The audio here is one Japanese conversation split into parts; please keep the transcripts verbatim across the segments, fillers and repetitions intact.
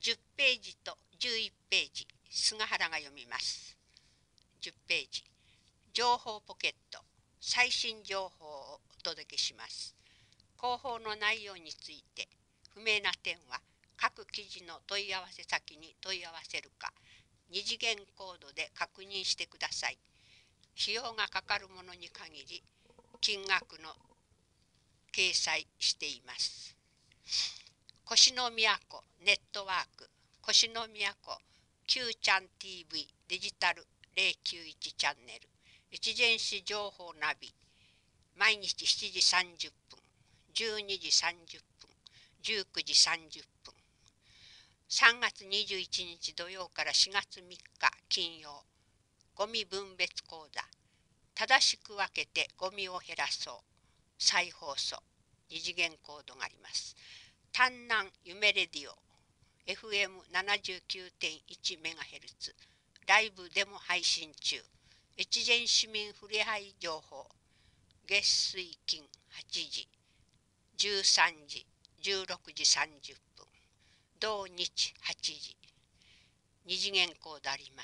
じゅっページとじゅういちページ、菅原が読みます。じゅっページ、情報ポケット、最新情報をお届けします。広報の内容について不明な点は各記事の問い合わせ先に問い合わせるか、二次元コードで確認してください。費用がかかるものに限り金額の掲載しています。越の都ネットワーク、越の都 Q ちゃん ティーブイ デジタルゼロきゅういちチャンネル、越前市情報ナビ、毎日しちじさんじゅっぷん、じゅうにじさんじゅっぷん、じゅうくじさんじゅっぷん。さんがつにじゅういちにち土曜からしがつみっか金曜、ゴミ分別講座、正しく分けてゴミを減らそう、再放送、二次元コードがあります。丹南夢レディオ エフエムななじゅうきゅうてんいちメガヘルツ、ライブでも配信中。越前市民ふれあい情報、月水金はちじ、じゅうさんじ、じゅうろくじさんじゅっぷん、同日はちじ、二次元コードあります。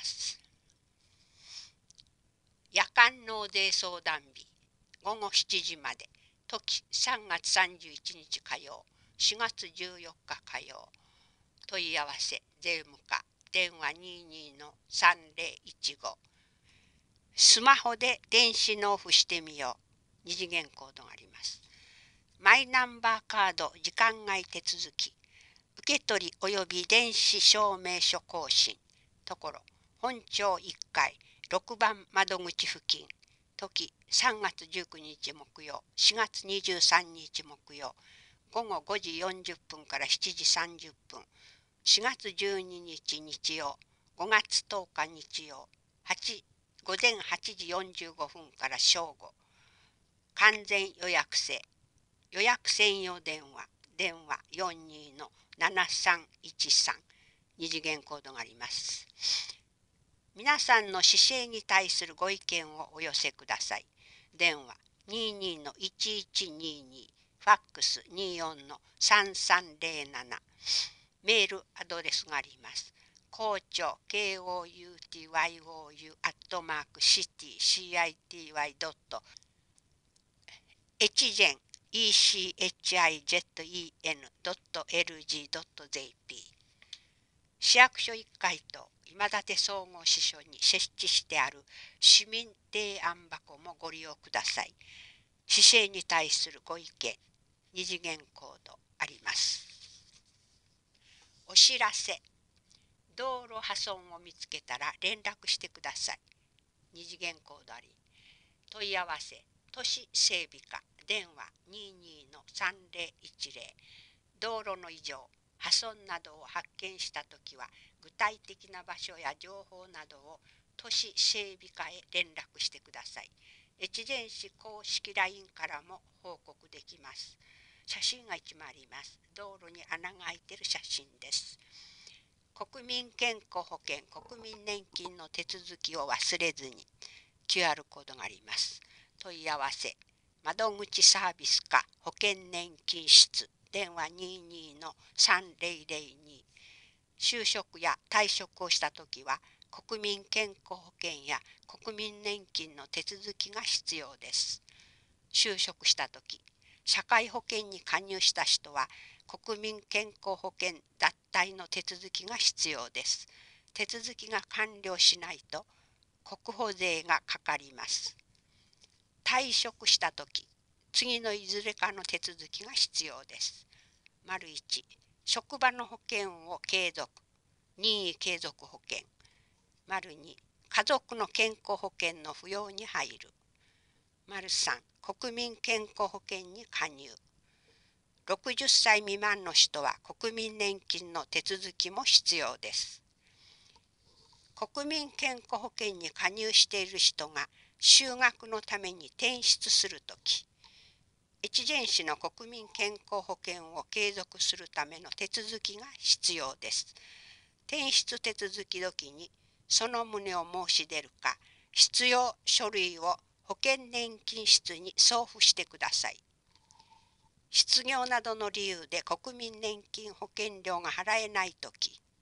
夜間納税相談日、ごごしちじまで、時さんがつさんじゅういちにち火曜、しがつじゅうよっか火曜。問い合わせ税務課、電話 にじゅうにのさんぜろいちご。スマホで電子納付してみよう、二次元コードがあります。マイナンバーカード時間外手続き、受け取り及び電子証明書更新、ところ本町いっかいろくばん窓口付近、時さんがつじゅうくにち木曜、しがつにじゅうさんにち木曜、ごごごじよんじゅっぷんからしちじさんじゅっぷん、しがつじゅうににち日曜、ごがつとおか日曜、午前はちじよんじゅうごふんから正午、完全予約制、予約専用電話、電話 よんじゅうにのななさんいちさん、二次元コードがあります。皆さんの姿勢に対するご意見をお寄せください。電話 にじゅうにのいちいちにじゅうに、ファックス にじゅうよんのさんさんぜろなな、メールアドレスがあります。校長 ケーオーユーティーワイオーユー アットマークシティ シーアイティーワイ ドット越前 イーシーエイチアイゼットイーエヌ ドット エルジー ドット ジェーピー。市役所いっかいと今立総合支所に設置してある市民提案箱もご利用ください。市政に対するご意見、二次元コードあります。お知らせ、道路破損を見つけたら連絡してください。二次元コードあり。問い合わせ、都市整備課、電話 にじゅうにのさんぜろいちぜろ。道路の異常、破損などを発見したときは、具体的な場所や情報などを都市整備課へ連絡してください。越前市公式 ライン からも報告できます。写真がいちまいあります。道路に穴が開いている写真です。国民健康保険、国民年金の手続きを忘れずに キューアール コードがあります。問い合わせ、窓口サービス課保険年金室、電話 にじゅうにのさんぜろぜろに。就職や退職をしたときは国民健康保険や国民年金の手続きが必要です。就職したとき、社会保険に加入した人は国民健康保険脱退の手続きが必要です。手続きが完了しないと国保税がかかります。退職したとき、次のいずれかの手続きが必要です。丸いち、職場の保険を継続、任意継続保険。丸に、家族の健康保険の扶養に入る。丸さん、国民健康保険に加入。ろくじゅっさい未満の人は国民年金の手続きも必要です。国民健康保険に加入している人が就学のために転出するとき、越前市の国民健康保険を継続するための手続きが必要です。転出手続き時にその旨を申し出るか、必要書類を保険年金室に送付してください。失業などの理由で国民年金保険料が払えないとき、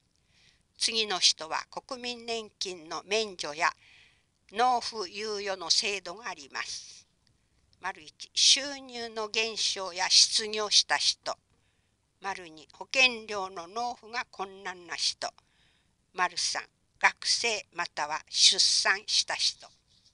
次の人は国民年金の免除や納付猶予の制度があります。丸いち、収入の減少や失業した人。丸に、保険料の納付が困難な人。丸さん、学生または出産した人。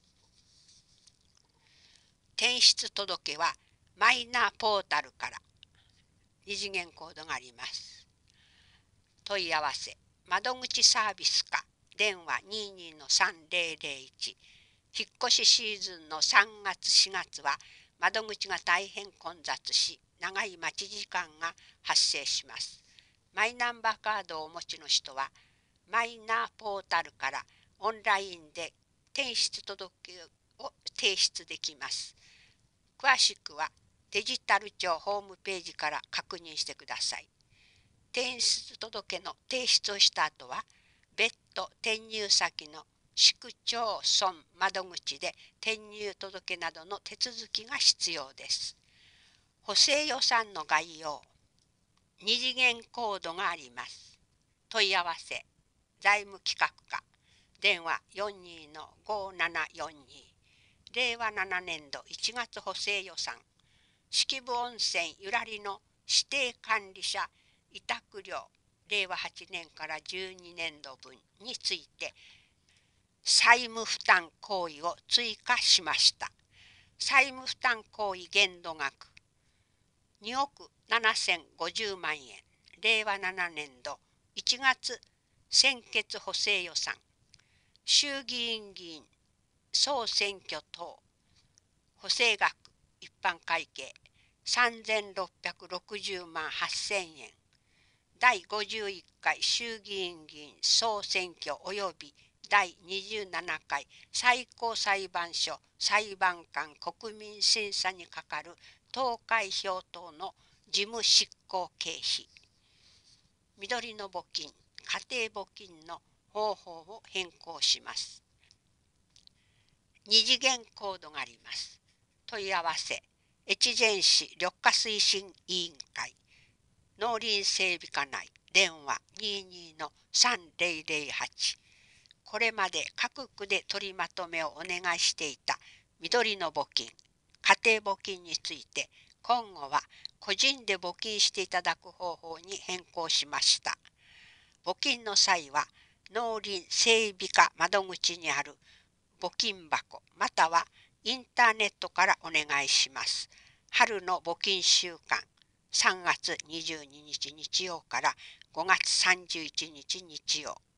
転出届はマイナポータルから二次元コードがあります。問い合わせ、窓口サービスか電話 にじゅうに のさんぜろぜろいち。引っ越しシーズンのさんがつしがつは窓口が大変混雑し、長い待ち時間が発生します。マイナンバーカードをお持ちの人はマイナポータルからオンラインで転出届を提出できます。詳しくはデジタル庁ホームページから確認してください。転出届の提出をした後は、別途転入先の市区町村窓口で転入届などの手続きが必要です。補正予算の概要、二次元コードがあります。問い合わせ、財務企画課、電話 よんじゅうに のごーななよんに。れいわななねんどいちがつ補正予算、式部温泉ゆらりの指定管理者委託料れいわはちねんからじゅうにねんどぶんについて債務負担行為を追加しました。債務負担行為限度額におくななせんごじゅうまんえん、れいわななねんどいちがつ先決補正予算、衆議院議員総選挙等補正額一般会計さんぜんろっぴゃくろくじゅうまんはっせんえん、だいごじゅういっかい衆議院議員総選挙及びだいにじゅうななかい最高裁判所裁判官国民審査にかかる投開票等の事務執行経費、緑の募金、家庭募金の方法を変更します。二次元コードがあります。問い合わせ、越前市緑化推進委員会、農林整備課内、電話 にじゅうに のさんぜろぜろはち。これまで各区で取りまとめをお願いしていた緑の募金、家庭募金について、今後は個人で募金していただく方法に変更しました。募金の際は、農林整備課窓口にある募金箱またはインターネットからお願いします。春の募金週間、さんがつにじゅうににち日曜からごがつさんじゅういちにち日曜。